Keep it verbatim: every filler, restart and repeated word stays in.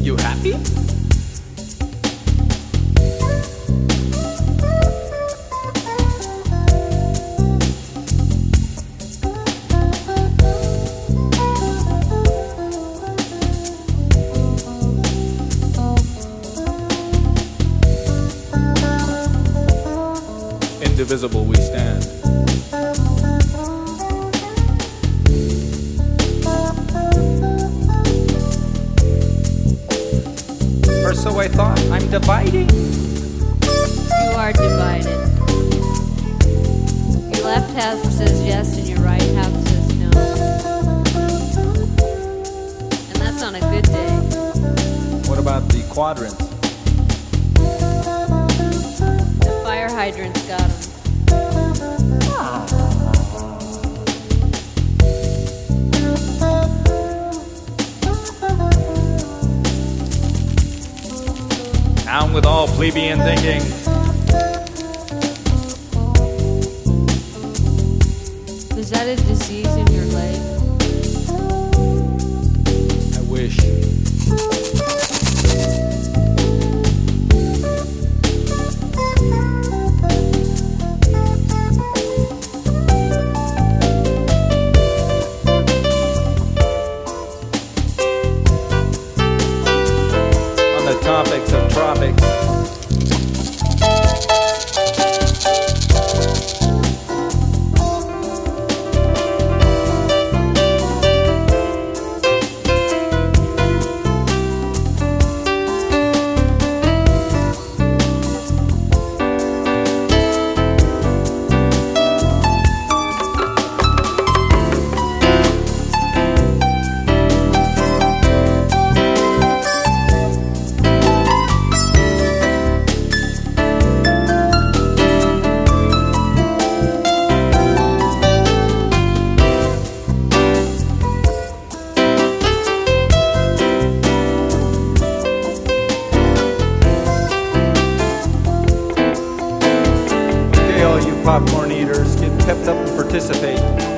You happy? Indivisible we stand. Or so I thought. I'm dividing. You are divided. Your left half says yes and your right half says no. And that's on a good day. What about the quadrants? The fire hydrant's got them. Down with all plebeian thinking. Is that a disease in your leg? I wish. On the topics of tropics. All you popcorn eaters, get pepped up and participate.